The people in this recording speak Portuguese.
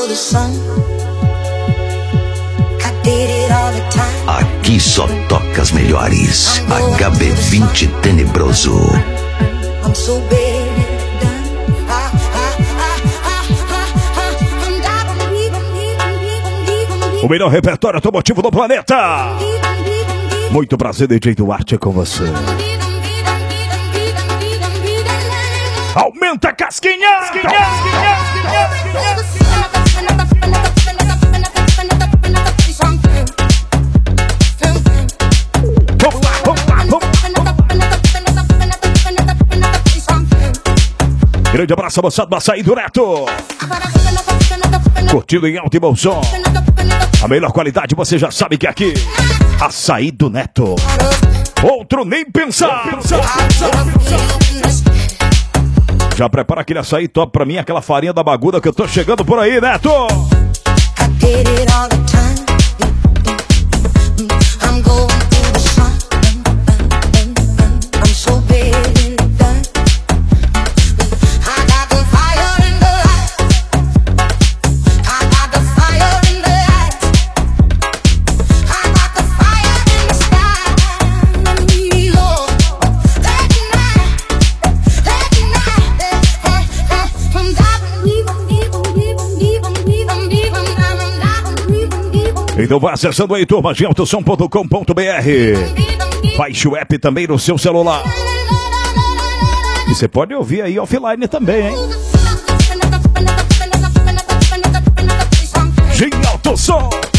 Aqui só toca as melhores. HB20 Tenebroso. O melhor repertório automotivo do planeta. Muito prazer, DJ Duarte, com você. Aumenta a casquinha! Grande abraço, moçada do Açaí do Neto. Curtindo em alto e bom som. A melhor qualidade você já sabe que é aqui. Açaí do Neto. Outro nem pensar. Já prepara aquele açaí top pra mim, aquela farinha da Baguda que eu tô chegando por aí, Neto. Então vai acessando aí, turma, geltosom.com.br. Baixe o app também no seu celular. E você pode ouvir aí offline também, hein? Geltosom.